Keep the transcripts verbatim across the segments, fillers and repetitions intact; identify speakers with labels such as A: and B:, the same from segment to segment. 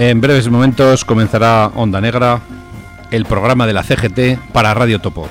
A: En breves momentos comenzará Onda Negra, el programa de la C G T para Radio Topo.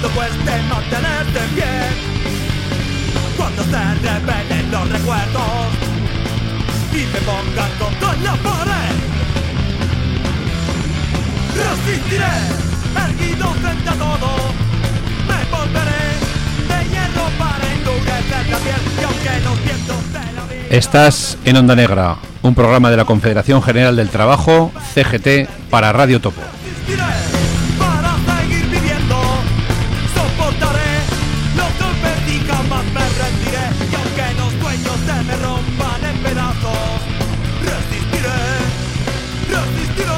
B: cuando cueste mantenerte en pie, cuando se revelen los recuerdos y me pongan contra la pared. Resistiré, erguido frente a todo, me volveré de hierro para endurecer la piel, y aunque los vientos de la vida...
A: Estás en Onda Negra, un programa de la Confederación General del Trabajo, C G T, para Radio Topo.
B: Resistiré para seguir viviendo, soportaré los golpes y jamás me rendiré, y aunque los sueños se me rompan en pedazos, resistiré, resistiré.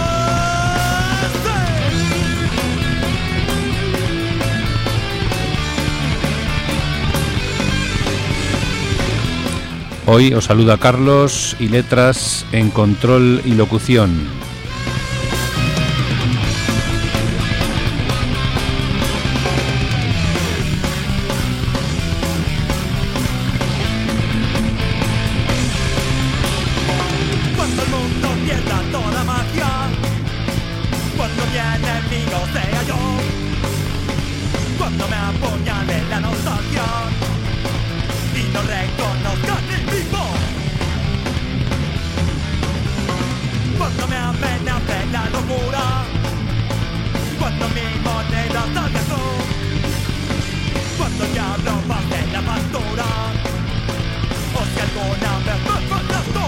A: Hoy os saluda Carlos y Letras en control y locución.
B: Cuando el mundo pierda toda magia, cuando mi enemigo sea yo, cuando me apuñale la nostalgia y no reconozca ni vivo, cuando me amenace la locura, cuando mi moneda salga azul, cuando el diablo pase la factura, o si alguna vez me faltas tú,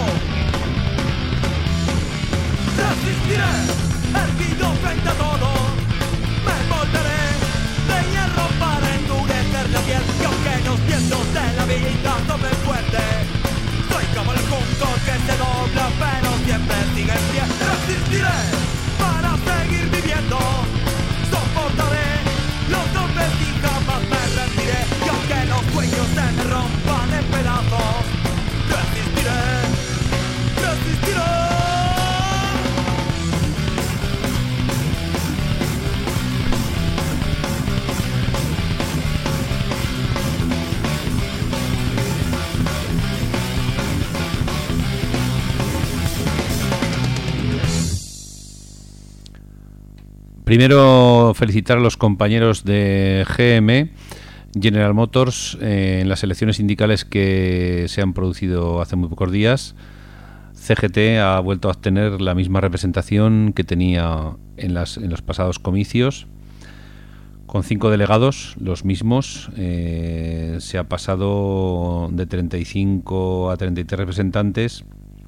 B: resistiré, erguido frente a todo, me volveré de hierro para endurecer la piel, y aunque los vientos de la vida soplen fuerte, soy como el junco que se dobla pero siempre sigue en pie. Resistiré para seguir viviendo, soportaré los golpes y jamás me rendiré, y aunque los sueños se me rompan en pedazos, resistiré, resistiré.
A: Primero, felicitar a los compañeros de G M, General Motors, eh, en las elecciones sindicales que se han producido hace muy pocos días. C G T ha vuelto a obtener la misma representación que tenía en, las, en los pasados comicios, con cinco delegados, los mismos. Eh, se ha pasado de treinta y cinco a treinta y tres representantes.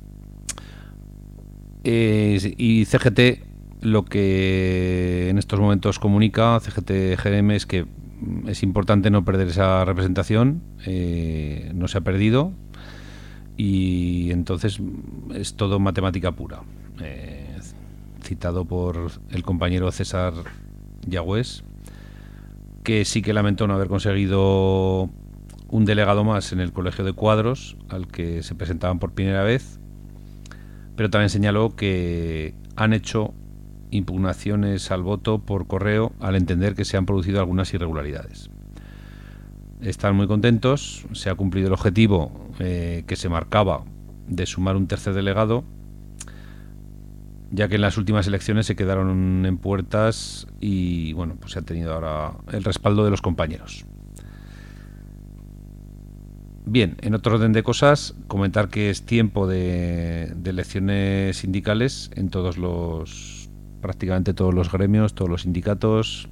A: Eh, y C G T, lo que en estos momentos comunica C G T G M es que es importante no perder esa representación, eh, no se ha perdido, y entonces es todo matemática pura. Eh, citado por el compañero César Yagüés, que sí que lamentó no haber conseguido un delegado más en el colegio de cuadros al que se presentaban por primera vez, pero también señaló que han hecho impugnaciones al voto por correo al entender que se han producido algunas irregularidades. Están muy contentos, se ha cumplido el objetivo eh, que se marcaba de sumar un tercer delegado, ya que en las últimas elecciones se quedaron en puertas y bueno, pues se ha tenido ahora el respaldo de los compañeros. Bien, en otro orden de cosas, comentar que es tiempo de, de elecciones sindicales en todos los prácticamente todos los gremios, todos los sindicatos,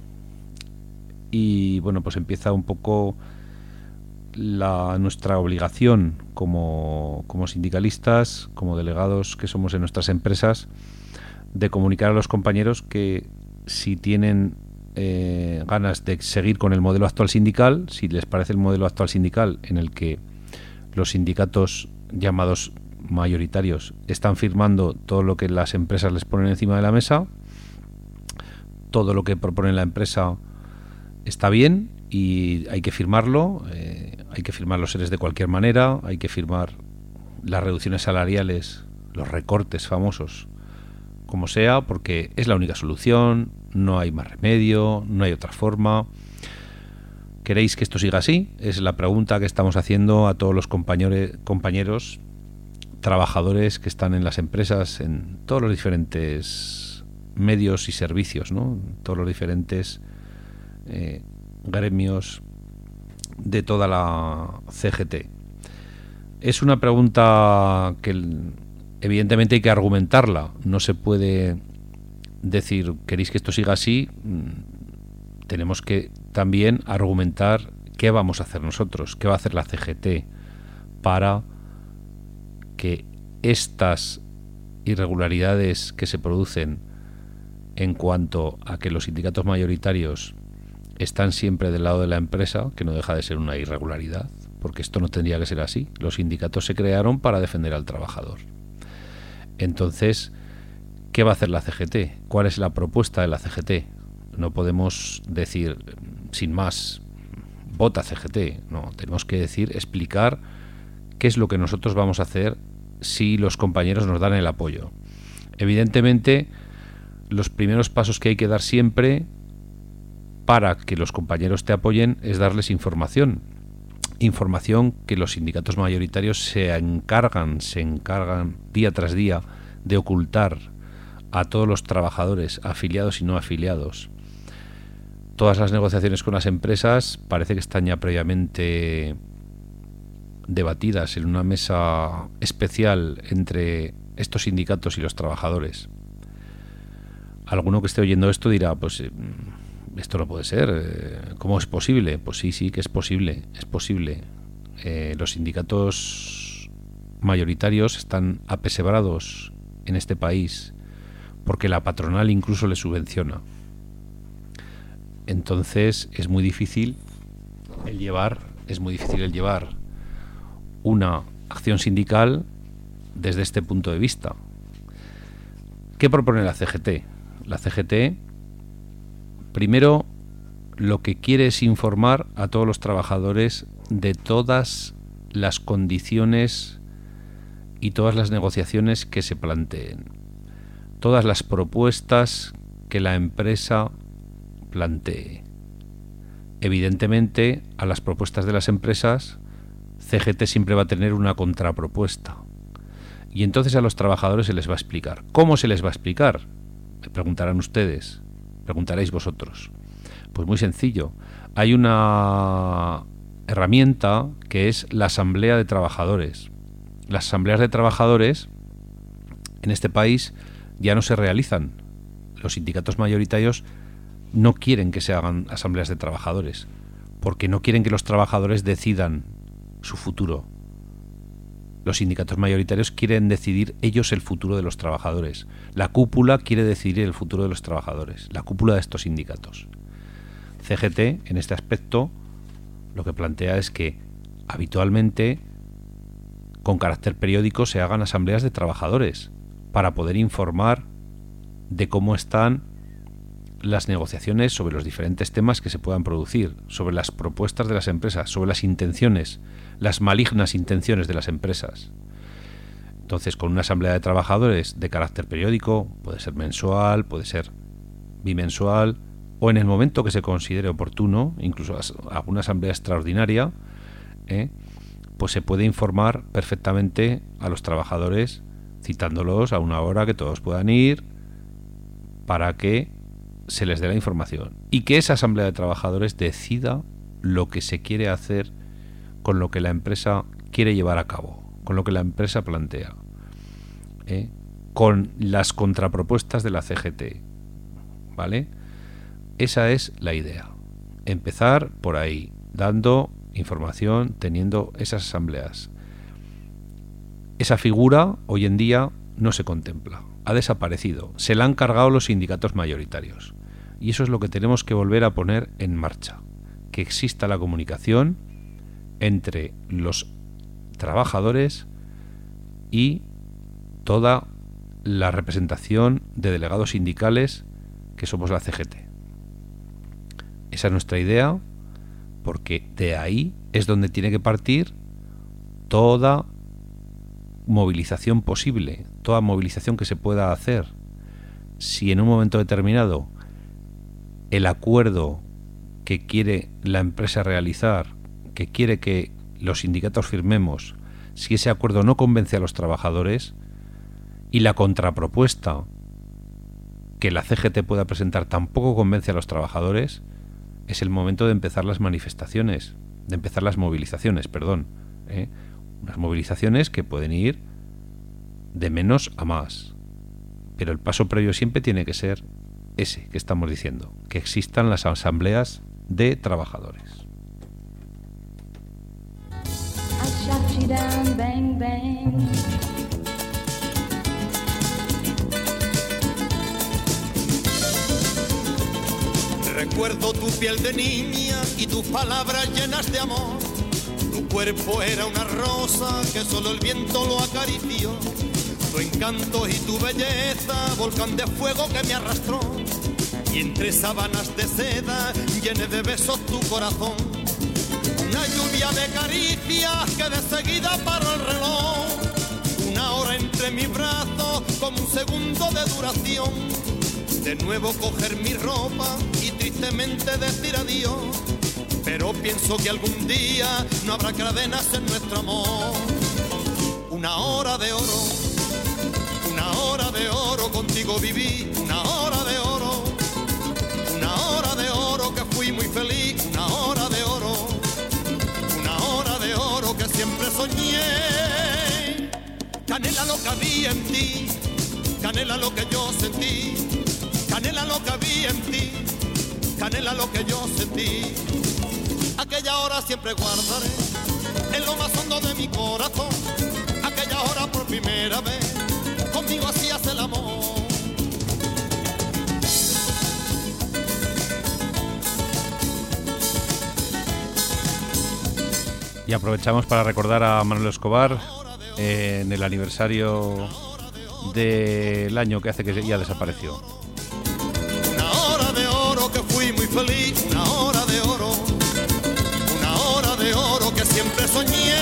A: y bueno, pues empieza un poco la nuestra obligación como, como sindicalistas, como delegados que somos en nuestras empresas, de comunicar a los compañeros que si tienen eh, ganas de seguir con el modelo actual sindical, si les parece el modelo actual sindical en el que los sindicatos llamados mayoritarios están firmando todo lo que las empresas les ponen encima de la mesa, todo lo que propone la empresa está bien y hay que firmarlo, eh, hay que firmar los seres de cualquier manera, hay que firmar las reducciones salariales, los recortes famosos, como sea, porque es la única solución, no hay más remedio, no hay otra forma. ¿Queréis que esto siga así? Es la pregunta que estamos haciendo a todos los compañeros, compañeros trabajadores que están en las empresas, en todos los diferentes medios y servicios, ¿no? Todos los diferentes eh, gremios, de toda la C G T. Es una pregunta que evidentemente hay que argumentarla. No se puede decir, ¿queréis que esto siga así? Tenemos que también argumentar qué vamos a hacer nosotros, qué va a hacer la C G T para que estas irregularidades que se producen en cuanto a que los sindicatos mayoritarios están siempre del lado de la empresa, que no deja de ser una irregularidad, porque esto no tendría que ser así. Los sindicatos se crearon para defender al trabajador. Entonces, ¿qué va a hacer la C G T? ¿Cuál es la propuesta de la C G T? No podemos decir, sin más, vota C G T. No, tenemos que decir, explicar qué es lo que nosotros vamos a hacer si los compañeros nos dan el apoyo. Evidentemente, los primeros pasos que hay que dar siempre para que los compañeros te apoyen es darles información. Información que los sindicatos mayoritarios se encargan, se encargan día tras día de ocultar a todos los trabajadores, afiliados y no afiliados. Todas las negociaciones con las empresas parece que están ya previamente debatidas en una mesa especial entre estos sindicatos y los trabajadores. Alguno que esté oyendo esto dirá, pues esto no puede ser, ¿cómo es posible? Pues sí, sí que es posible, es posible. Eh, los sindicatos mayoritarios están apesebrados en este país porque la patronal incluso les subvenciona. Entonces es muy difícil el llevar, es muy difícil el llevar una acción sindical desde este punto de vista. ¿Qué propone la C G T? La C G T, primero, lo que quiere es informar a todos los trabajadores de todas las condiciones y todas las negociaciones que se planteen, todas las propuestas que la empresa plantee. Evidentemente, a las propuestas de las empresas, C G T siempre va a tener una contrapropuesta. Y entonces a los trabajadores se les va a explicar. ¿Cómo se les va a explicar? Me preguntarán ustedes, preguntaréis vosotros. Pues muy sencillo. Hay una herramienta que es la Asamblea de Trabajadores. Las asambleas de trabajadores en este país ya no se realizan. Los sindicatos mayoritarios no quieren que se hagan asambleas de trabajadores, porque no quieren que los trabajadores decidan su futuro. Los sindicatos mayoritarios quieren decidir ellos el futuro de los trabajadores. La cúpula quiere decidir el futuro de los trabajadores, la cúpula de estos sindicatos. C G T, en este aspecto, lo que plantea es que habitualmente, con carácter periódico, se hagan asambleas de trabajadores para poder informar de cómo están las negociaciones sobre los diferentes temas que se puedan producir, sobre las propuestas de las empresas, sobre las intenciones, las malignas intenciones de las empresas. Entonces, con una asamblea de trabajadores de carácter periódico, puede ser mensual, puede ser bimensual, o en el momento que se considere oportuno, incluso alguna asamblea extraordinaria, ¿eh? pues se puede informar perfectamente a los trabajadores, citándolos a una hora que todos puedan ir, para que se les dé la información y que esa asamblea de trabajadores decida lo que se quiere hacer con lo que la empresa quiere llevar a cabo, con lo que la empresa plantea, ¿eh? con las contrapropuestas de la C G T, ¿vale? Esa es la idea. Empezar por ahí, dando información, teniendo esas asambleas. Esa figura hoy en día no se contempla. Ha desaparecido. Se la han cargado los sindicatos mayoritarios. Y eso es lo que tenemos que volver a poner en marcha. Que exista la comunicación entre los trabajadores y toda la representación de delegados sindicales que somos la C G T. Esa es nuestra idea, porque de ahí es donde tiene que partir toda movilización posible, toda movilización que se pueda hacer. Si en un momento determinado el acuerdo que quiere la empresa realizar, que quiere que los sindicatos firmemos, si ese acuerdo no convence a los trabajadores y la contrapropuesta que la C G T pueda presentar tampoco convence a los trabajadores, es el momento de empezar las manifestaciones, de empezar las movilizaciones, perdón. ¿eh? Unas movilizaciones que pueden ir de menos a más. Pero el paso previo siempre tiene que ser ese que estamos diciendo, que existan las asambleas de trabajadores.
B: Recuerdo tu piel de niña y tus palabras llenas de amor. Tu cuerpo era una rosa que solo el viento lo acarició. Tu encanto y tu belleza, volcán de fuego que me arrastró. Y entre sábanas de seda llené de besos tu corazón. Una lluvia de caricias que de seguida paró el reloj. Una hora entre mis brazos como un segundo de duración. De nuevo coger mi ropa y tristemente decir adiós. Pero pienso que algún día no habrá cadenas en nuestro amor. Una hora de oro, una hora de oro contigo viví. Una hora de oro, una hora de oro que fui muy feliz. Una hora de oro, una hora de oro que siempre soñé. Canela lo que había en ti, canela lo que yo sentí. Canela lo que había en ti, canela lo que yo sentí. Aquella hora siempre guardaré en lo más hondo de mi corazón. Aquella hora por primera vez conmigo hacías el amor.
A: Y aprovechamos para recordar a Manolo Escobar eh, en el aniversario del año que hace que ya desapareció.
B: Que fui muy feliz, una hora de oro, una hora de oro que siempre soñé.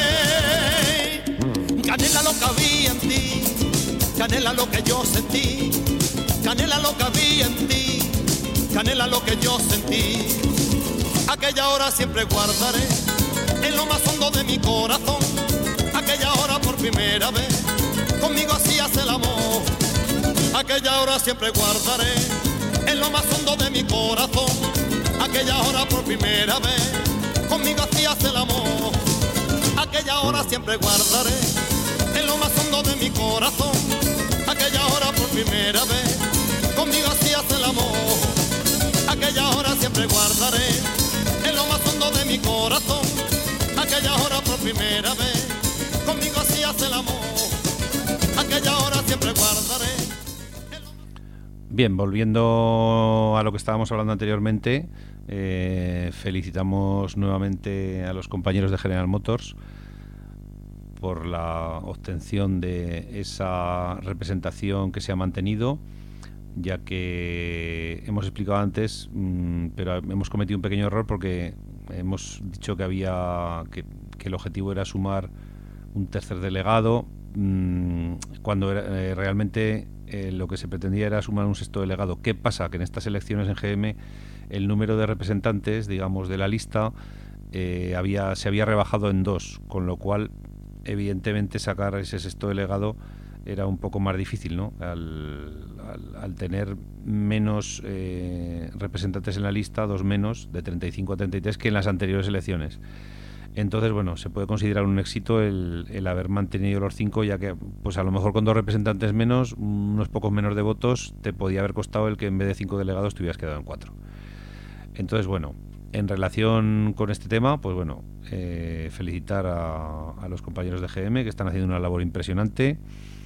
B: Canela lo que había en ti, canela lo que yo sentí. Canela lo que había en ti, canela lo que yo sentí. Aquella hora siempre guardaré en lo más hondo de mi corazón. Aquella hora por primera vez conmigo hacías el amor. Aquella hora siempre guardaré en lo más hondo de mi corazón. Aquella hora por primera vez conmigo hacías el amor. Aquella hora siempre guardaré en lo más hondo de mi corazón. Aquella hora por primera vez conmigo hacías el amor. Aquella hora siempre guardaré en lo más hondo de mi corazón. Aquella hora por primera vez conmigo hacías el amor. Aquella hora siempre guardaré.
A: Bien, volviendo a lo que estábamos hablando anteriormente, eh, felicitamos nuevamente a los compañeros de General Motors por la obtención de esa representación que se ha mantenido, ya que hemos explicado antes, mmm, pero hemos cometido un pequeño error porque hemos dicho que había que, que el objetivo era sumar un tercer delegado, mmm, cuando era, eh, realmente Eh, lo que se pretendía era sumar un sexto delegado. ¿Qué pasa? Que en estas elecciones en G M el número de representantes, digamos, de la lista eh, había, se había rebajado en dos, con lo cual evidentemente sacar ese sexto delegado era un poco más difícil, ¿no? Al, al, al tener menos eh, representantes en la lista, dos menos, de treinta y cinco a treinta y tres, que en las anteriores elecciones. Entonces, bueno, se puede considerar un éxito el, el haber mantenido los cinco, ya que pues a lo mejor con dos representantes menos, unos pocos menos de votos, te podía haber costado el que en vez de cinco delegados te hubieras quedado en cuatro. Entonces, bueno, en relación con este tema, pues bueno, eh, felicitar a, a los compañeros de G M que están haciendo una labor impresionante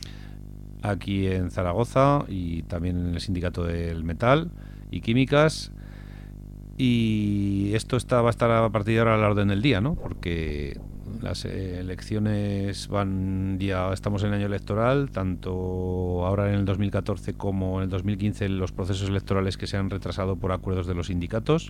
A: aquí en Zaragoza y también en el Sindicato del Metal y Químicas. Y esto está, va a estar a partir de ahora a la orden del día, ¿no? Porque las elecciones van, ya estamos en año electoral, tanto ahora en el dos mil catorce como en el dos mil quince los procesos electorales que se han retrasado por acuerdos de los sindicatos.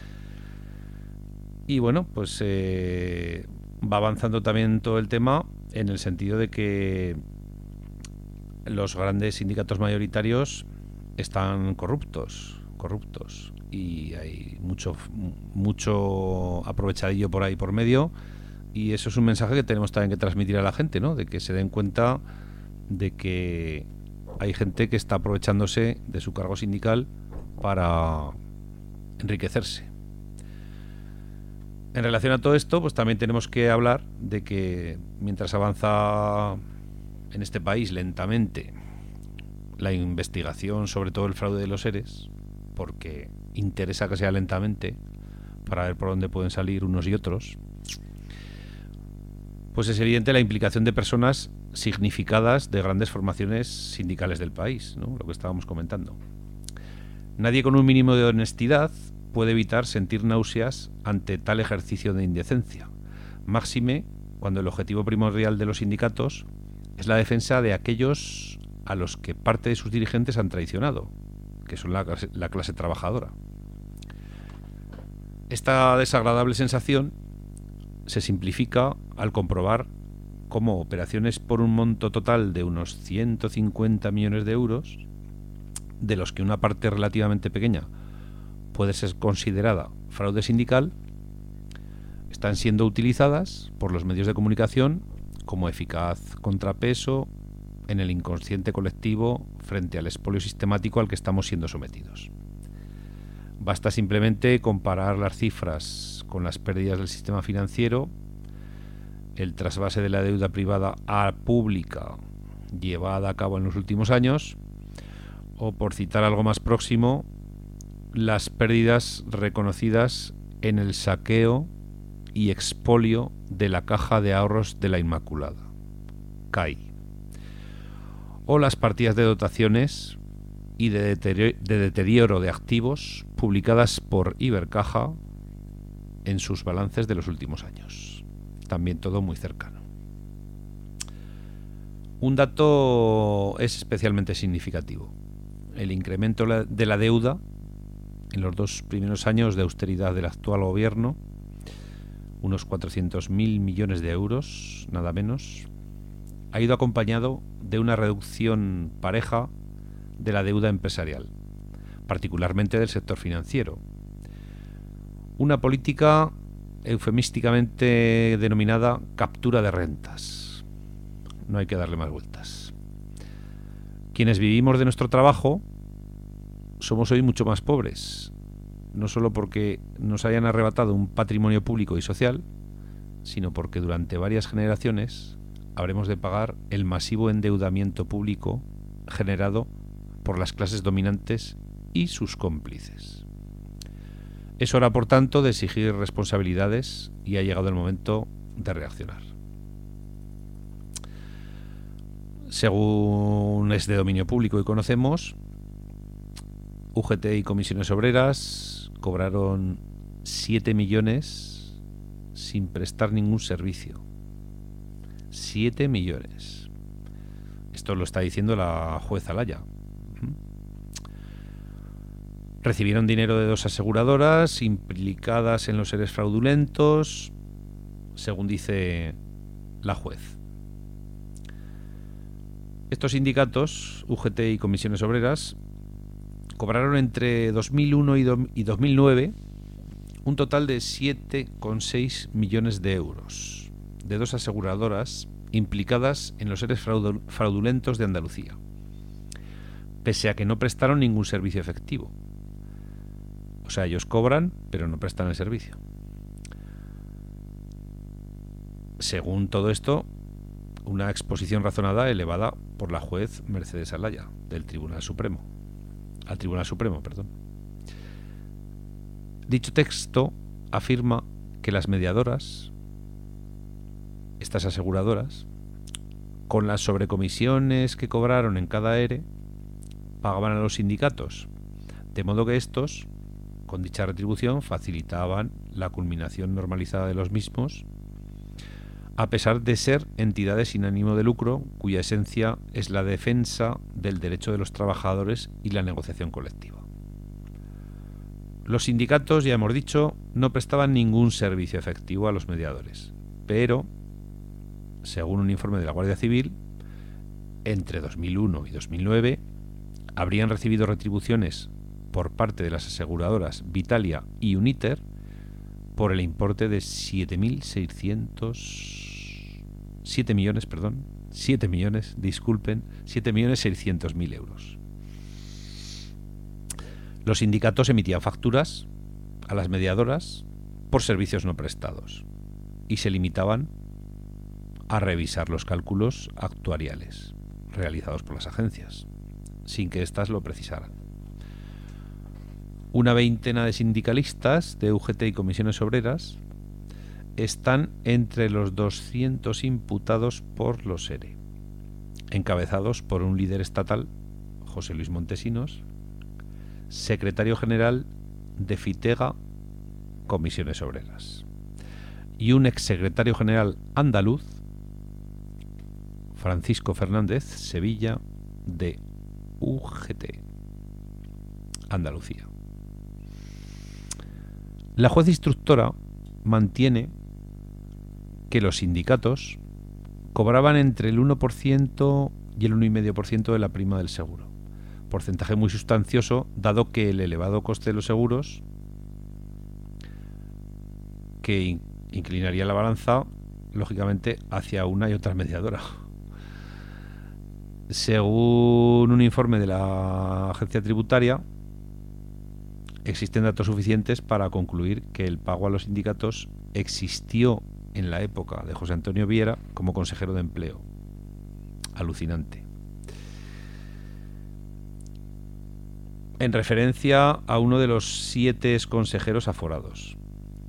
A: Y bueno, pues eh, va avanzando también todo el tema en el sentido de que los grandes sindicatos mayoritarios están corruptos, corruptos. Y hay mucho mucho aprovechadillo por ahí por medio, y eso es un mensaje que tenemos también que transmitir a la gente, ¿no? De que se den cuenta de que hay gente que está aprovechándose de su cargo sindical para enriquecerse. En relación a todo esto, pues también tenemos que hablar de que mientras avanza en este país lentamente la investigación sobre todo el fraude de los ERES, porque interesa que sea lentamente para ver por dónde pueden salir unos y otros, pues es evidente la implicación de personas significadas de grandes formaciones sindicales del país, ¿no? Lo que estábamos comentando. Nadie con un mínimo de honestidad puede evitar sentir náuseas ante tal ejercicio de indecencia, máxime cuando el objetivo primordial de los sindicatos es la defensa de aquellos a los que parte de sus dirigentes han traicionado, que son la clase, la clase trabajadora. Esta desagradable sensación se simplifica al comprobar cómo operaciones por un monto total de unos ciento cincuenta millones de euros, de los que una parte relativamente pequeña puede ser considerada fraude sindical, están siendo utilizadas por los medios de comunicación como eficaz contrapeso en el inconsciente colectivo frente al expolio sistemático al que estamos siendo sometidos. Basta simplemente comparar las cifras con las pérdidas del sistema financiero, el trasvase de la deuda privada a pública llevada a cabo en los últimos años, o por citar algo más próximo, las pérdidas reconocidas en el saqueo y expolio de la Caja de Ahorros de la Inmaculada, C A I, o las partidas de dotaciones y de deterioro, de deterioro de activos publicadas por Ibercaja en sus balances de los últimos años. También todo muy cercano. Un dato es especialmente significativo: el incremento de la deuda en los dos primeros años de austeridad del actual gobierno, unos cuatrocientos mil millones de euros, nada menos, ha ido acompañado de una reducción pareja de la deuda empresarial, particularmente del sector financiero. Una política eufemísticamente denominada captura de rentas. No hay que darle más vueltas. Quienes vivimos de nuestro trabajo somos hoy mucho más pobres, no solo porque nos hayan arrebatado un patrimonio público y social, sino porque durante varias generaciones habremos de pagar el masivo endeudamiento público generado por las clases dominantes y sus cómplices. Es hora, por tanto, de exigir responsabilidades y ha llegado el momento de reaccionar. Según es de dominio público y conocemos, U G T y comisiones obreras cobraron siete millones sin prestar ningún servicio. siete millones. Esto lo está diciendo la juez Alaya. Recibieron dinero de dos aseguradoras implicadas en los ERES fraudulentos, según dice la juez. Estos sindicatos, U G T y comisiones obreras, cobraron entre dos mil uno y dos mil nueve un total de siete coma seis millones de euros de dos aseguradoras implicadas en los ERES fraudulentos de Andalucía, pese a que no prestaron ningún servicio efectivo. O sea, ellos cobran, pero no prestan el servicio. Según todo esto, una exposición razonada elevada por la juez Mercedes Alaya, del Tribunal Supremo. Al Tribunal Supremo, perdón. Dicho texto afirma que las mediadoras, estas aseguradoras, con las sobrecomisiones que cobraron en cada ERE, pagaban a los sindicatos, de modo que estos, con dicha retribución, facilitaban la culminación normalizada de los mismos, a pesar de ser entidades sin ánimo de lucro, cuya esencia es la defensa del derecho de los trabajadores y la negociación colectiva. Los sindicatos, ya hemos dicho, no prestaban ningún servicio efectivo a los mediadores, pero, según un informe de la Guardia Civil, entre dos mil uno y dos mil nueve habrían recibido retribuciones por parte de las aseguradoras Vitalia y Uniter por el importe de siete mil seiscientos siete millones, perdón, siete millones, disculpen, siete millones seiscientos mil euros. Los sindicatos emitían facturas a las mediadoras por servicios no prestados y se limitaban a revisar los cálculos actuariales realizados por las agencias, sin que éstas lo precisaran. Una veintena de sindicalistas de U G T y comisiones obreras están entre los doscientos imputados por los ERE, encabezados por un líder estatal, José Luis Montesinos, secretario general de FITEGA, comisiones obreras, y un exsecretario general andaluz, Francisco Fernández Sevilla, de U G T, Andalucía. La juez instructora mantiene que los sindicatos cobraban entre el uno por ciento y el uno coma cinco por ciento de la prima del seguro, porcentaje muy sustancioso dado que el elevado coste de los seguros, que in- inclinaría la balanza lógicamente hacia una y otra mediadora. Según un informe de la agencia tributaria, existen datos suficientes para concluir que el pago a los sindicatos existió en la época de José Antonio Viera como consejero de empleo. Alucinante. En referencia a uno de los siete consejeros aforados.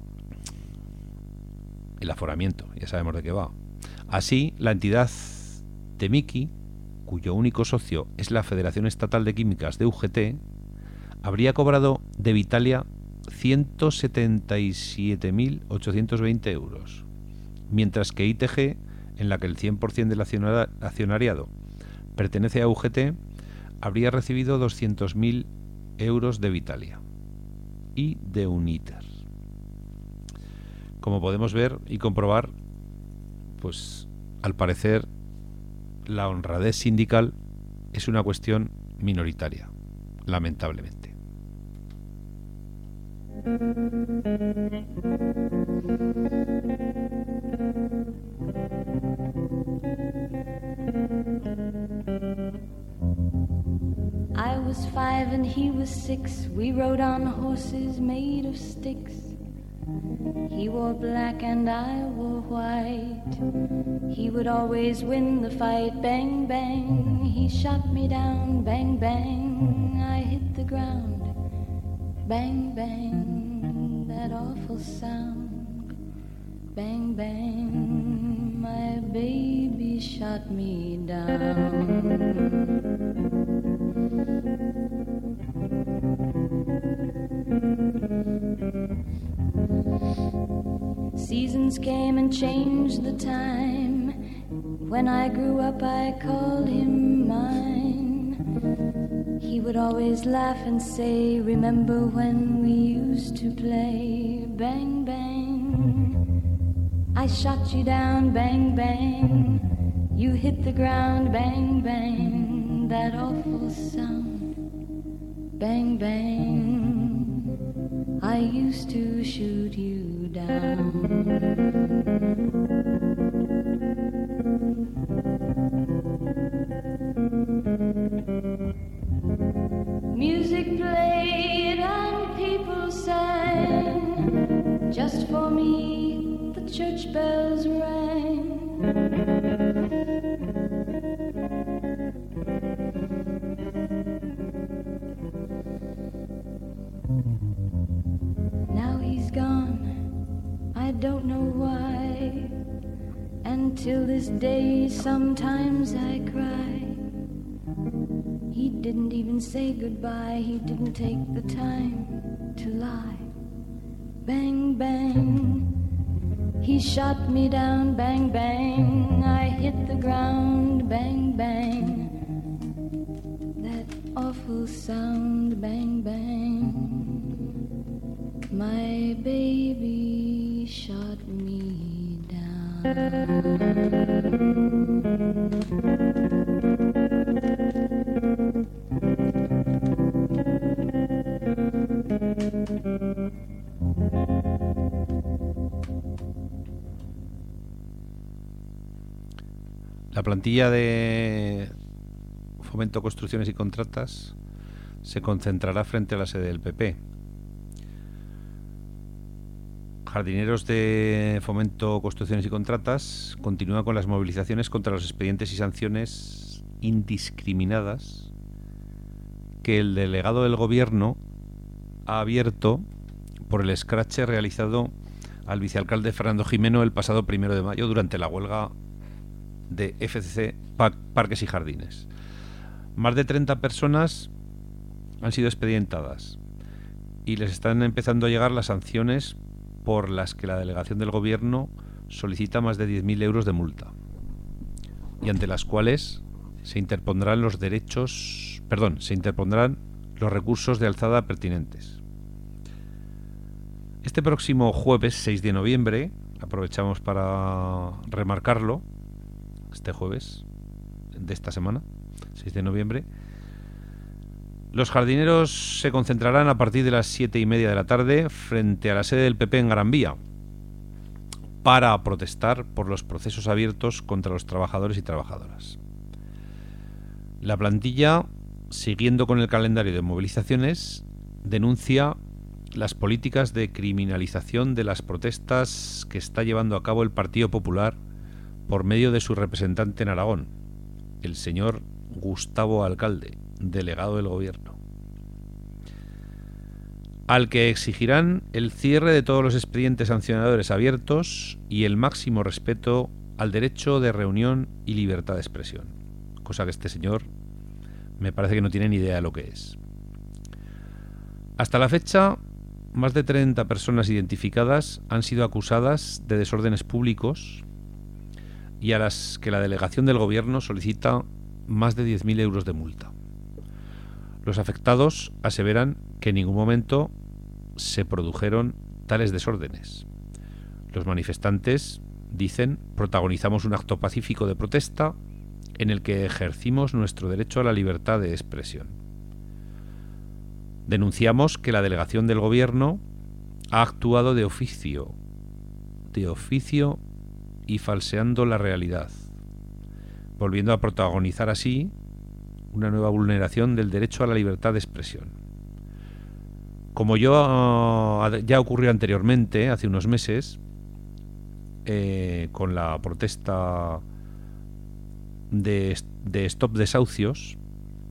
A: El aforamiento, ya sabemos de qué va. Así, la entidad Temiki, cuyo único socio es la Federación Estatal de Químicas de U G T, habría cobrado de Vitalia ciento setenta y siete mil ochocientos veinte euros, mientras que I T G, en la que el cien por ciento del accionar- accionariado pertenece a U G T, habría recibido doscientos mil euros de Vitalia y de Uniter. Como podemos ver y comprobar, pues al parecer la honradez sindical es una cuestión minoritaria, lamentablemente.
C: I was five and he was six. We rode on horses made of sticks. He wore black and I wore white. He would always win the fight. Bang, bang, he shot me down. Bang, bang, I hit the ground. Bang, bang, that awful sound. Bang, bang, my baby shot me down. Seasons came and changed the time. When I grew up I called him mine. He would always laugh and say, remember when we used to play? Bang, bang, I shot you down. Bang, bang, you hit the ground. Bang, bang, that awful sound. Bang, bang, I used to shoot you down. Music played and people sang. Just for me the church bells rang. Now he's gone, I don't know why. And till this day sometimes I cry. He didn't even say goodbye. He didn't take the time to lie. Bang, bang, he shot me down. Bang, bang, I hit the ground. Bang, bang, that awful sound. Bang, bang, my baby shot me down.
A: La plantilla de Fomento Construcciones y Contratas se concentrará frente a la sede del P P. Jardineros de Fomento, Construcciones y Contratas continúa con las movilizaciones contra los expedientes y sanciones indiscriminadas que el delegado del gobierno ha abierto por el escrache realizado al vicealcalde Fernando Jimeno el pasado primero de mayo durante la huelga de F C C Parques y Jardines. Más de treinta personas han sido expedientadas y les están empezando a llegar las sanciones por las que la delegación del gobierno solicita más de diez mil euros de multa y ante las cuales se interpondrán los derechos, perdón, se interpondrán los recursos de alzada pertinentes. Este próximo jueves seis de noviembre, aprovechamos para remarcarlo, este jueves de esta semana, seis de noviembre, los jardineros se concentrarán a partir de las siete y media de la tarde frente a la sede del P P en Gran Vía para protestar por los procesos abiertos contra los trabajadores y trabajadoras. La plantilla, siguiendo con el calendario de movilizaciones, denuncia las políticas de criminalización de las protestas que está llevando a cabo el Partido Popular por medio de su representante en Aragón, el señor Gustavo Alcalde, delegado del gobierno, al que exigirán el cierre de todos los expedientes sancionadores abiertos y el máximo respeto al derecho de reunión y libertad de expresión, cosa que este señor me parece que no tiene ni idea de lo que es. Hasta la fecha, más de treinta personas identificadas han sido acusadas de desórdenes públicos y a las que la delegación del gobierno solicita más de diez mil euros de multa. Los afectados aseveran que en ningún momento se produjeron tales desórdenes. Los manifestantes dicen: protagonizamos un acto pacífico de protesta en el que ejercimos nuestro derecho a la libertad de expresión. Denunciamos que la delegación del gobierno ha actuado de oficio, de oficio y falseando la realidad, volviendo a protagonizar así una nueva vulneración del derecho a la libertad de expresión. Como yo uh, ya ocurrió anteriormente, hace unos meses, eh, con la protesta de, de Stop Desahucios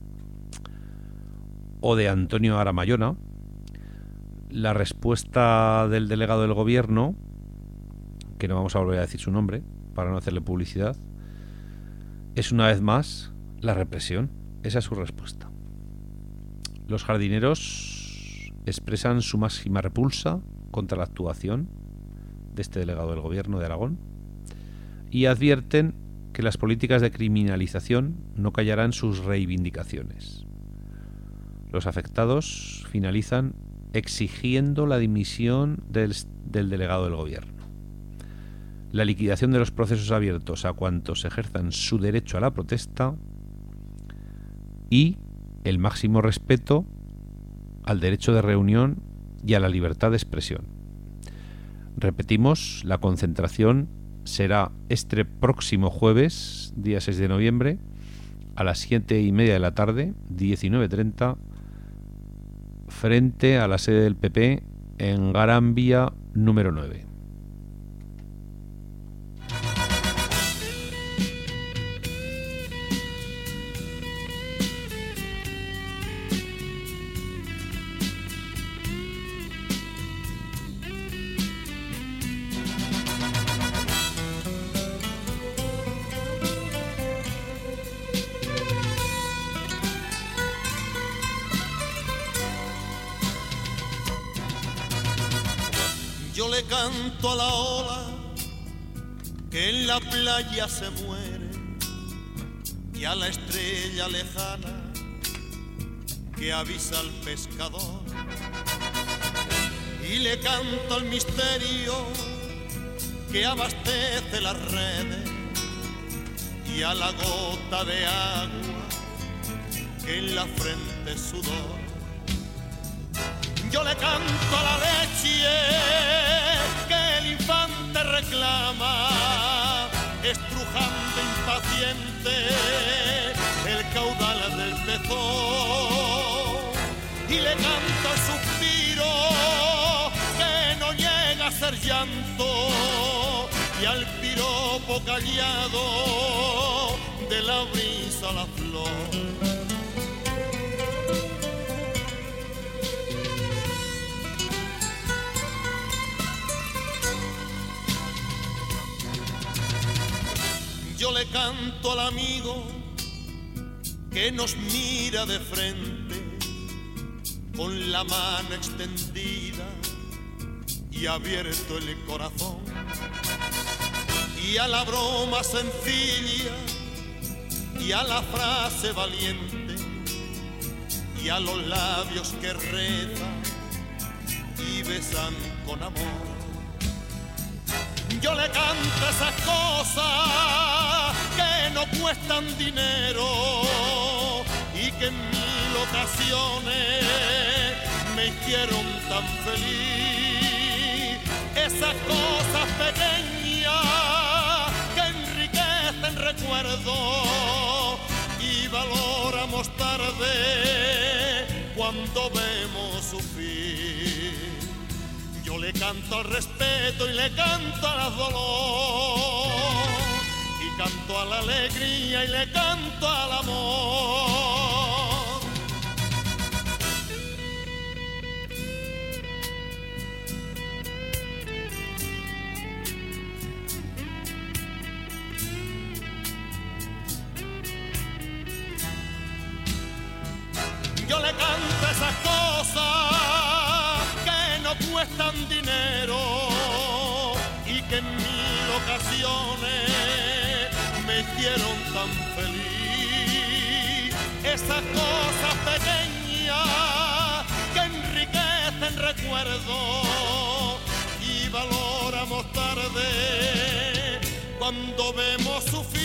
A: o de Antonio Aramayona, la respuesta del delegado del gobierno, que no vamos a volver a decir su nombre para no hacerle publicidad, es una vez más la represión. Esa es su respuesta. Los jardineros expresan su máxima repulsa contra la actuación de este delegado del gobierno de Aragón y advierten que las políticas de criminalización no callarán sus reivindicaciones. Los afectados finalizan exigiendo la dimisión del, del delegado del gobierno, la liquidación de los procesos abiertos a cuantos ejerzan su derecho a la protesta y el máximo respeto al derecho de reunión y a la libertad de expresión. Repetimos, la concentración será este próximo jueves, día seis de noviembre, a las siete y media de la tarde, diecinueve treinta, frente a la sede del P P en Gran Vía número nueve.
B: Yo le canto a la ola que en la playa se muere y a la estrella lejana que avisa al pescador, y le canto al misterio que abastece las redes y a la gota de agua que en la frente es sudor. Yo le canto a la leche que el infante reclama, estrujando impaciente el caudal del pezón, y le canto al suspiro que no llega a ser
D: ser llanto y al piropo callado de la brisa la flor. Yo le canto al amigo que nos mira de frente con la mano extendida y abierto el corazón, y a la broma sencilla y a la frase valiente y a los labios que rezan y besan con amor. Yo le canto esas cosas que no cuestan dinero y que en mil ocasiones me hicieron tan feliz. Esas cosas pequeñas que enriquecen recuerdos y valoramos tarde cuando vemos su fin. Yo le canto al respeto y le canto al dolor, y canto a la alegría y le canto al amor. Yo le canto esas cosas que no cuestan dinero y que en mil ocasiones me hicieron tan feliz. Esas cosas pequeñas que enriquecen recuerdos y valoramos tarde cuando vemos su fin.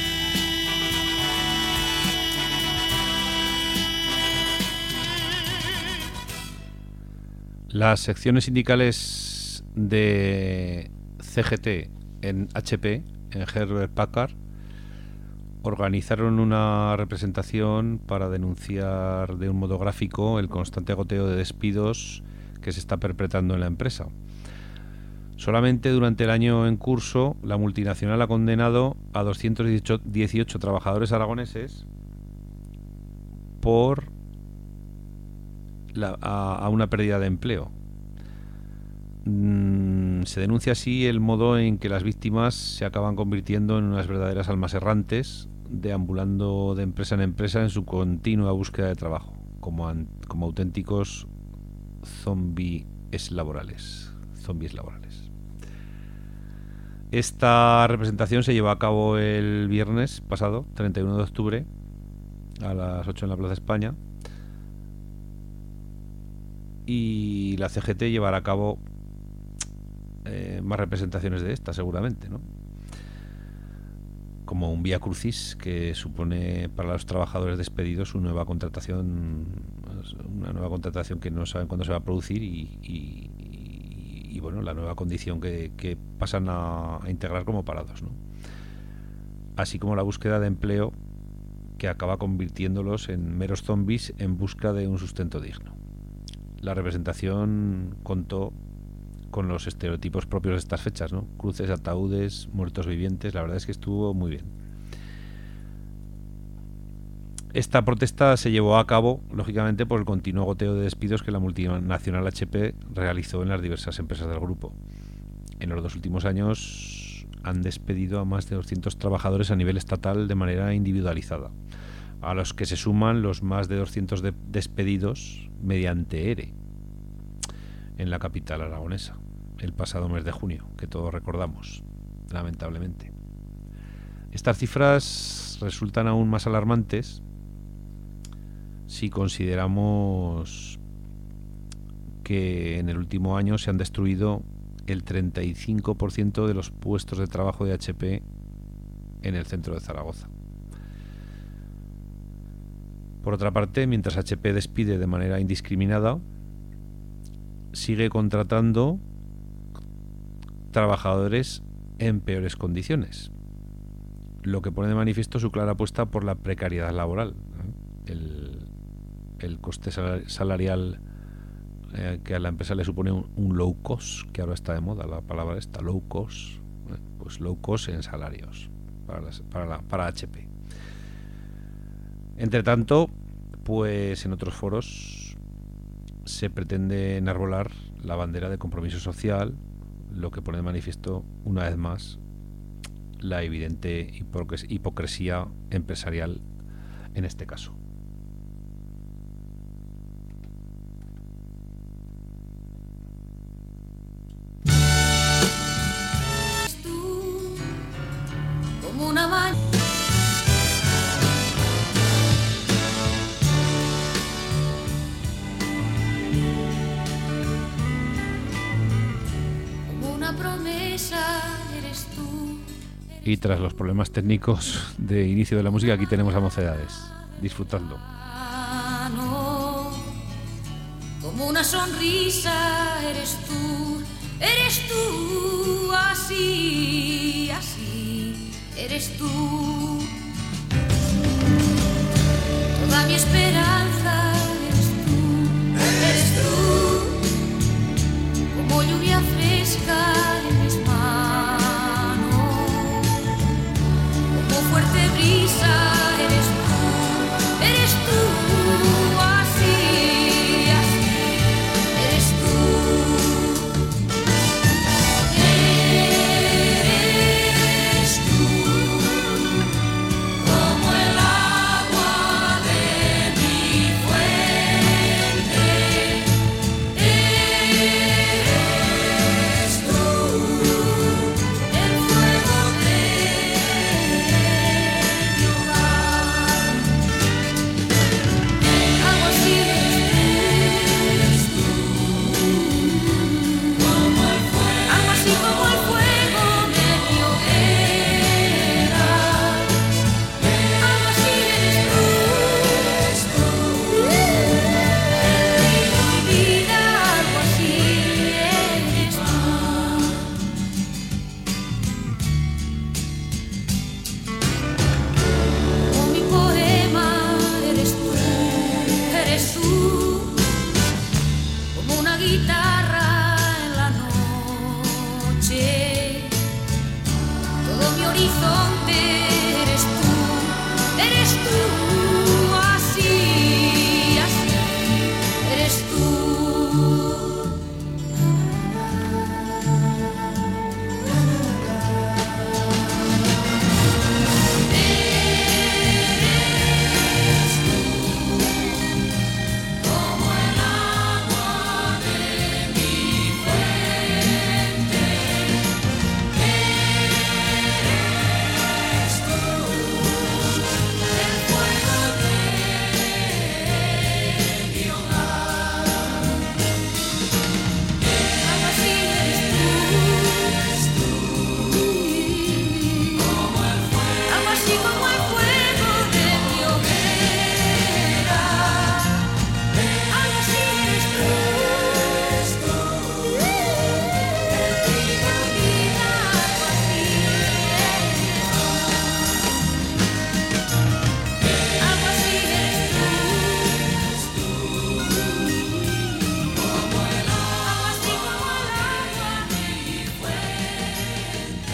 A: Las secciones sindicales de C G T en H P, en Herbert Packard, organizaron una representación para denunciar de un modo gráfico el constante goteo de despidos que se está perpetrando en la empresa. Solamente durante el año en curso, la multinacional ha condenado a doscientos dieciocho trabajadores aragoneses por La, a, a una pérdida de empleo. Mm, se denuncia así el modo en que las víctimas se acaban convirtiendo en unas verdaderas almas errantes, deambulando de empresa en empresa en su continua búsqueda de trabajo, como, an, como auténticos zombies laborales. Zombies laborales. Esta representación se llevó a cabo el viernes pasado, treinta y uno de octubre, a las ocho en la Plaza España. Y la C G T llevará a cabo eh, más representaciones de esta, seguramente, ¿no? Como un vía crucis que supone para los trabajadores despedidos una nueva contratación, una nueva contratación que no saben cuándo se va a producir y, y, y, y bueno, la nueva condición que, que pasan a, a integrar como parados, ¿no? Así como la búsqueda de empleo que acaba convirtiéndolos en meros zombies en busca de un sustento digno. La representación contó con los estereotipos propios de estas fechas, ¿no? Cruces, ataúdes, muertos vivientes. La verdad es que estuvo muy bien. Esta protesta se llevó a cabo, lógicamente, por el continuo goteo de despidos que la multinacional H P realizó en las diversas empresas del grupo. En los dos últimos años han despedido a más de doscientos trabajadores a nivel estatal de manera individualizada, a los que se suman los más de doscientos de despedidos mediante ERE en la capital aragonesa el pasado mes de junio, que todos recordamos, lamentablemente. Estas cifras resultan aún más alarmantes si consideramos que en el último año se han destruido el treinta y cinco por ciento de los puestos de trabajo de H P en el centro de Zaragoza. Por otra parte, mientras H P despide de manera indiscriminada, sigue contratando trabajadores en peores condiciones, lo que pone de manifiesto su clara apuesta por la precariedad laboral. El, el coste salarial eh, que a la empresa le supone un, un low cost, que ahora está de moda la palabra esta, low cost, eh, pues low cost en salarios para, las, para, la, para H P. Entre tanto, pues en otros foros se pretende enarbolar la bandera de compromiso social, lo que pone de manifiesto una vez más la evidente hipocresía empresarial en este caso.
E: Tú, como una ma- como una promesa eres tú.
A: Y tras los problemas técnicos de inicio de la música, aquí tenemos a Mocedades. Disfrutadlo.
E: No, como una sonrisa eres tú, eres tú, así, así, eres tú. Toda mi esperanza eres tú, eres tú, como lluvia fresca en mis manos, como fuerte brisa eres tú, eres tú, así, así, eres tú. Eres tú, como el agua de mi fuente. Eres tú, el fuego de mi hogar. Algo así eres tú, como el fuego, algo así como el fuego de mi hoguera. Algo así eres tú, el trigo y vida, algo así eres tú. Como mi poema eres tú, eres tú, como una guitarra en la noche. Todo mi horizonte eres tú, eres tú, así, así, eres tú. Eres tú, como el agua de mi fuente. Eres tú, el fuego de mi hogar. Algo así eres tú, como el fuego, algo así como el fuego de mi hoguera. Algo así eres tú, el trigo y vida, algo así eres tú. Algo así eres tú, como el agua, algo así como el agua de mi fuente.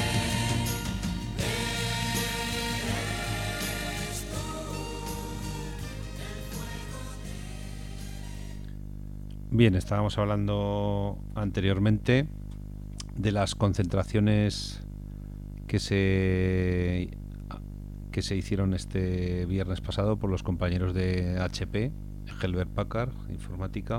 A: Bien, estábamos hablando anteriormente de las concentraciones que se que se hicieron este viernes pasado por los compañeros de H P, Hewlett Packard Informática,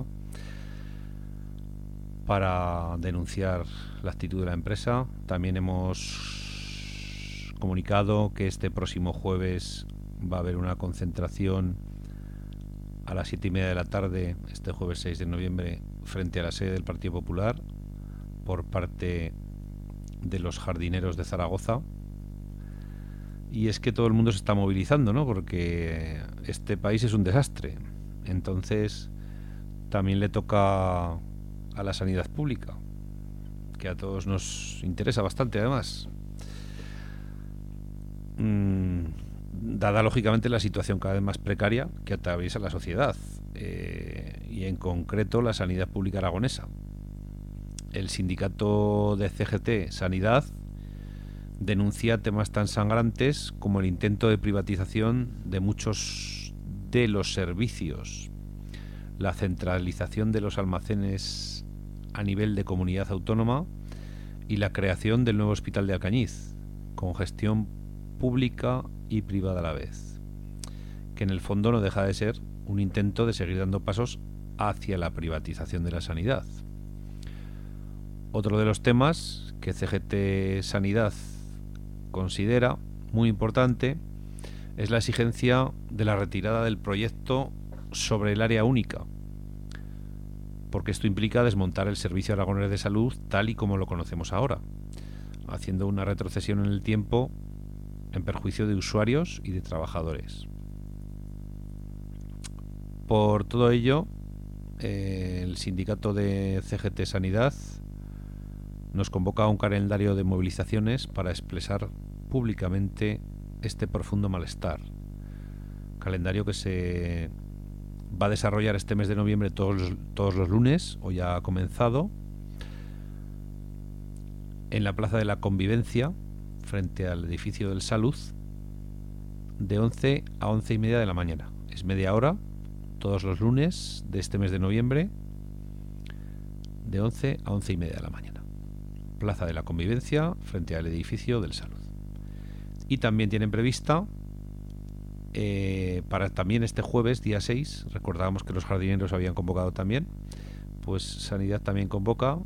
A: para denunciar la actitud de la empresa. También hemos comunicado que este próximo jueves va a haber una concentración a las siete y media de la tarde, este jueves seis de noviembre, frente a la sede del Partido Popular, por parte de los jardineros de Zaragoza. Y es que todo el mundo se está movilizando, ¿no? Porque este país es un desastre. Entonces, también le toca a la sanidad pública, que a todos nos interesa bastante, además. Mm, dada lógicamente la situación cada vez más precaria que atraviesa la sociedad. eh, y en concreto la sanidad pública aragonesa. El sindicato de C G T Sanidad denuncia temas tan sangrantes como el intento de privatización de muchos de los servicios, la centralización de los almacenes a nivel de comunidad autónoma y la creación del nuevo hospital de Alcañiz, con gestión pública y privada a la vez, que en el fondo no deja de ser un intento de seguir dando pasos hacia la privatización de la sanidad. Otro de los temas que C G T Sanidad considera muy importante es la exigencia de la retirada del proyecto sobre el área única, porque esto implica desmontar el Servicio Aragonés de Salud tal y como lo conocemos ahora, haciendo una retrocesión en el tiempo en perjuicio de usuarios y de trabajadores. Por todo ello, eh, el sindicato de C G T Sanidad nos convoca a un calendario de movilizaciones para expresar públicamente este profundo malestar. Calendario que se va a desarrollar este mes de noviembre todos los, todos los lunes, o ya ha comenzado, en la Plaza de la Convivencia, frente al edificio del Salud, de once a once y media de la mañana. Es media hora, todos los lunes de este mes de noviembre, de once a once y media de la mañana. Plaza de la Convivencia, frente al edificio del Salud. Y también tienen prevista eh, para también este jueves, día seis, recordábamos que los jardineros habían convocado también, pues Sanidad también convoca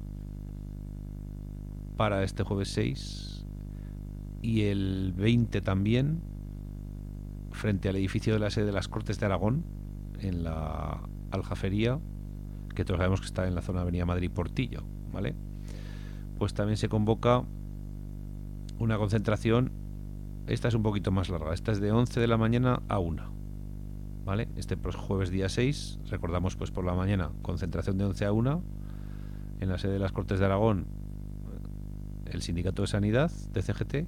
A: para este jueves seis y el veinte también, frente al edificio de la sede de las Cortes de Aragón, en la Aljafería, que todos sabemos que está en la zona de Avenida Madrid-Portillo, ¿vale? Pues también se convoca una concentración. Esta es un poquito más larga, esta es de once de la mañana a una, ¿vale? Este jueves día seis, recordamos pues por la mañana, concentración de once a una, en la sede de las Cortes de Aragón, el Sindicato de Sanidad de C G T,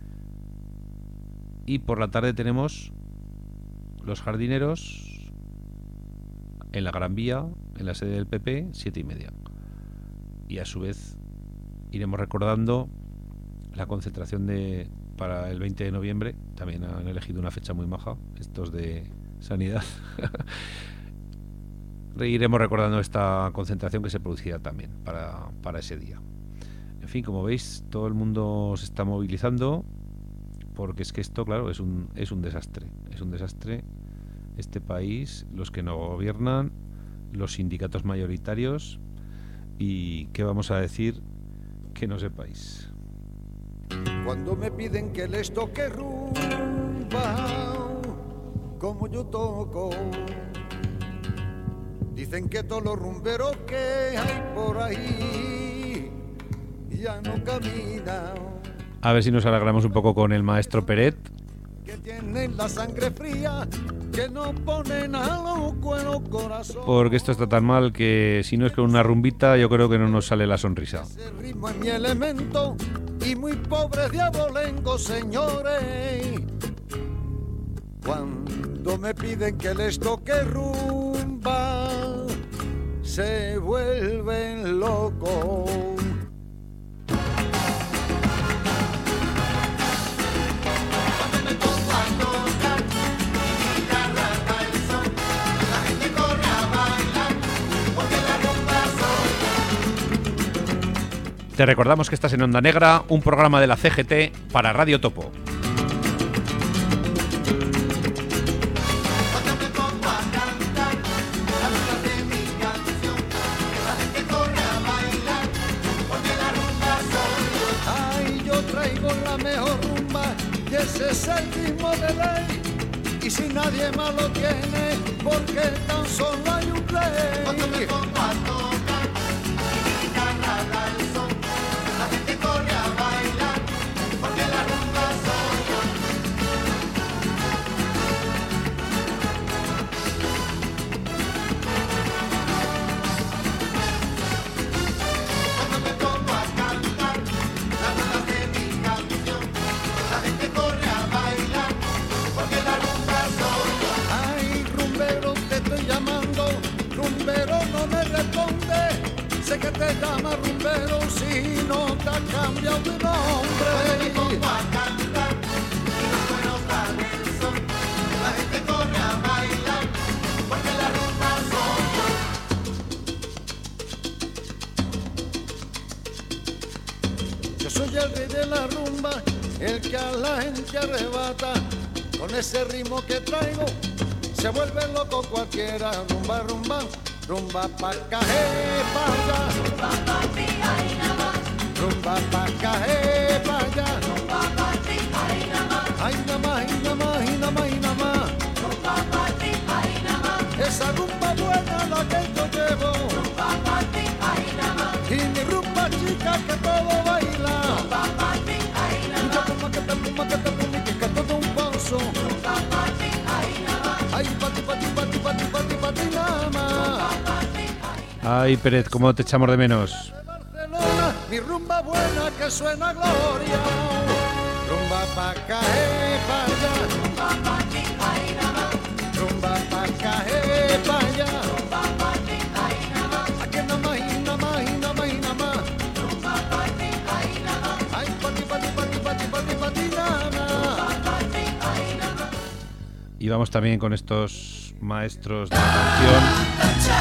A: y por la tarde tenemos los jardineros en la Gran Vía, en la sede del P P, siete y media. Y a su vez iremos recordando la concentración de para el veinte de noviembre. También han elegido una fecha muy maja estos de Sanidad. Iremos recordando esta concentración que se producirá también para, para ese día. En fin, como veis, todo el mundo se está movilizando, porque es que esto, claro, es un, es un desastre. Es un desastre este país, los que no gobiernan, los sindicatos mayoritarios, y qué vamos a decir que no sepáis.
F: Cuando me piden que les toque rumba, como yo toco, dicen que todos los rumberos que hay por ahí ya no caminan.
A: A ver si nos alegramos un poco con el maestro Peret.
F: Que tienen la sangre fría, que no ponen a loco en los corazones.
A: Porque esto está tan mal que si no es con una rumbita, yo creo que no nos sale la sonrisa.
F: Ese ritmo es mi elemento y muy pobre diabolengo, señores. Cuando me piden que les toque rumba, se vuelven locos.
A: Te recordamos que estás en Onda Negra, un programa de la C G T para Radio Topo.
F: Ay, yo traigo la mejor rumba y ese es el ritmo de ley. Y si nadie más lo tiene, porque tan solo hay un rey. Cuando me pongo a tocar mi guitarra da el son, la gente corre a bailar, porque la rumba soy yo. Cuando me pongo a cantar las notas de mi canción, la gente corre a bailar, porque la rumba soy yo. Ay, rumbero, te estoy llamando tu nombre.
D: Me pongo a cantar y no puedo dar el sol. La gente corre a bailar porque la rumba soy
F: yo. Yo soy el rey de la rumba, el que a la gente arrebata. Con ese ritmo que traigo se vuelve loco cualquiera. Rumba, rumba, rumba pa' caje, pa' allá.
E: Rumba pa' ti, ahí nada más.
F: Rumba pa' caje, pa' allá.
E: Rumba pa' ti, ahí nada más.
F: Ay, nada más, ay, nada más, ay, nada más, ay, nada más.
E: Rumba pa' ti, ahí nada más.
F: Esa rumba buena la que yo llevo.
E: Rumba pa' ti, ahí nada más.
F: Y mi rumba chica que todo baila.
E: Rumba pa' ti, ahí nada
F: Mucha
E: más.
F: puma que te puma que te puma y que todo un bolso.
E: Rumba pa' ti, ahí nada más.
F: Ay, pati, pati, pati, pati, pati, pati, nada más.
A: Ay, Pérez, ¿cómo te echamos de menos?
F: Barcelona, mi rumba buena que suena a gloria. Rumba pa' caer pa' allá.
E: Rumba pa' ti, ahí nada más.
F: Rumba pa' caer pa' allá.
E: Rumba pa' ti, ahí nada más.
F: Aquí nada más, y nada más, y nada más, y nada más.
E: Rumba pa' ti, ahí nada más.
F: Ay, pati, pati, pati, pati, pati, pati, nada más.
E: Pa' ti, ahí nada más.
A: Y vamos también con estos maestros de la canción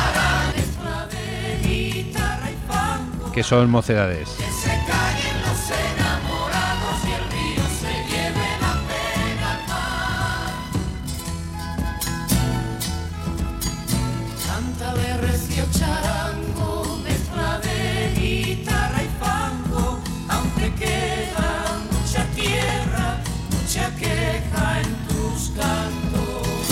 A: que son Mocedades.
E: Cántale recio charango, mezcla de guitarra y fango, aunque queda mucha tierra, mucha queja en tus cantos.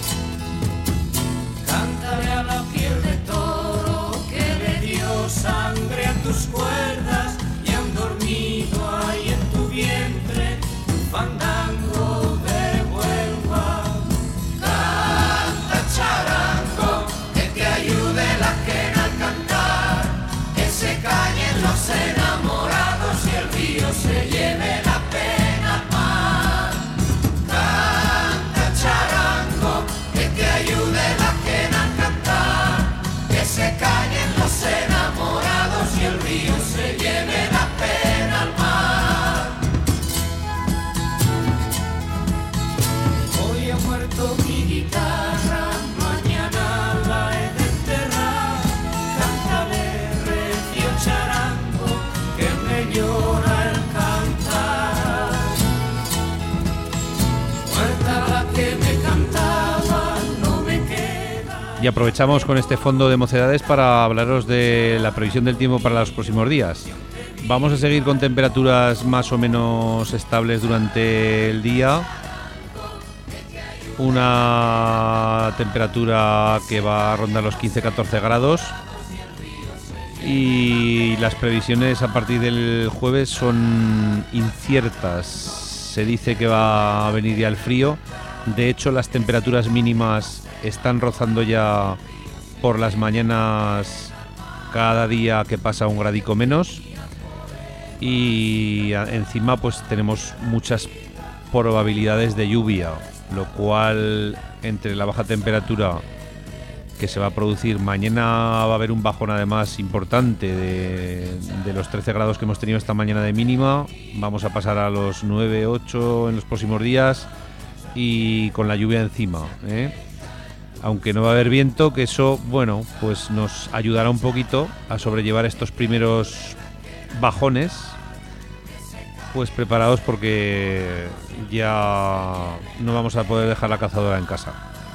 E: Cántale a la piel de toro que le dio sangre a tus cuerdas y han dormido ahí en tu vientre, fandango de Huelva. Canta charango, que te ayude la quena al cantar, que se callen los enamorados y el río se lleve la pena al mar. Canta charango, que te ayude la quena al cantar, que se callen los enamorados y el río se lleve la pena al mar. Hoy ha muerto mi guitarra, mañana la he de enterrar. Cántale recio charango, que me llora el cantar. Muerta la que me cantaba, no me queda.
A: Y aprovechamos con este fondo de Mocedades para hablaros de la previsión del tiempo para los próximos días. Vamos a seguir con temperaturas más o menos estables durante el día. Una temperatura que va a rondar los quince a catorce grados. Y las previsiones a partir del jueves son inciertas. Se dice que va a venir ya el frío. De hecho, las temperaturas mínimas están rozando ya por las mañanas cada día que pasa un gradico menos. Y a- encima pues tenemos muchas probabilidades de lluvia, lo cual entre la baja temperatura que se va a producir mañana va a haber un bajón además importante de, de los trece grados que hemos tenido esta mañana de mínima. Vamos a pasar a los nueve, ocho en los próximos días y con la lluvia encima, ¿eh? Aunque no va a haber viento, que eso, bueno, pues nos ayudará un poquito a sobrellevar estos primeros bajones, pues preparados porque ya no vamos a poder dejar la cazadora en casa.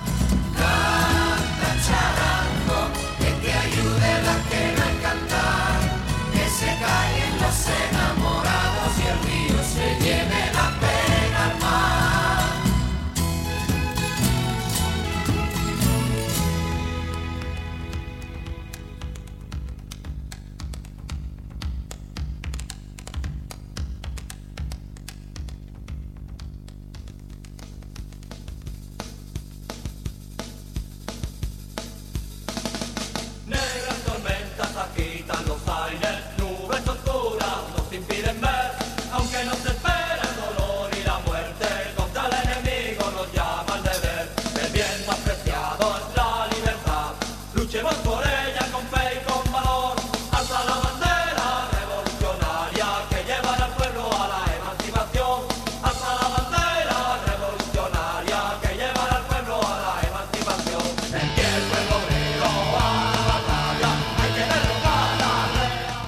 B: Negras tormentas agitan los aires, nubes oscuras nos impiden ver, aunque nos espera el dolor y la muerte, contra el enemigo nos llama al deber. El bien más preciado es la libertad, luchemos por ella con fe y con valor, hasta la bandera revolucionaria que llevará al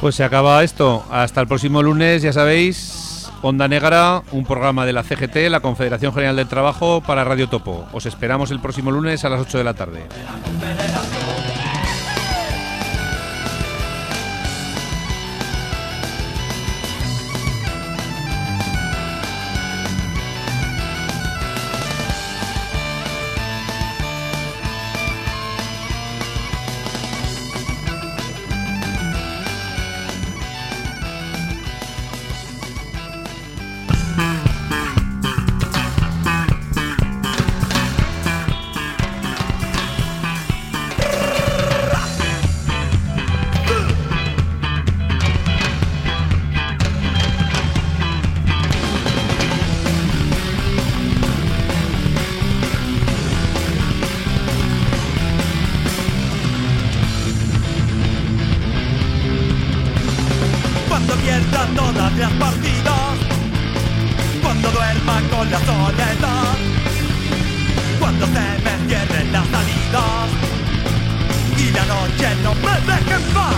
A: Pues se acaba esto. Hasta el próximo lunes, ya sabéis, Onda Negra, un programa de la C G T, la Confederación General del Trabajo, para Radio Topo. Os esperamos el próximo lunes a las ocho de la tarde.
B: Todas las partidas, cuando duerma con la soledad, cuando se me cierren las salidas y la noche no me deje en paz,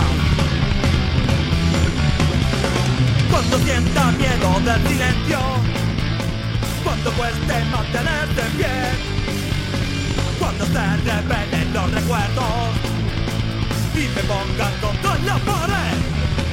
B: cuando sienta miedo del silencio, cuando cueste mantenerse en pie, cuando se revelen los recuerdos y me pongan contra la pared.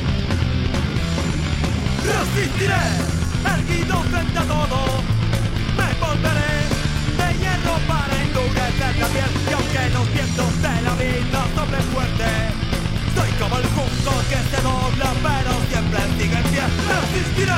B: Resistiré, erguido frente a todo, me volveré de hierro para endurecer la piel. Y aunque los vientos de la vida soplen fuerte, soy como el junco que se dobla pero siempre sigue en pie. Resistiré.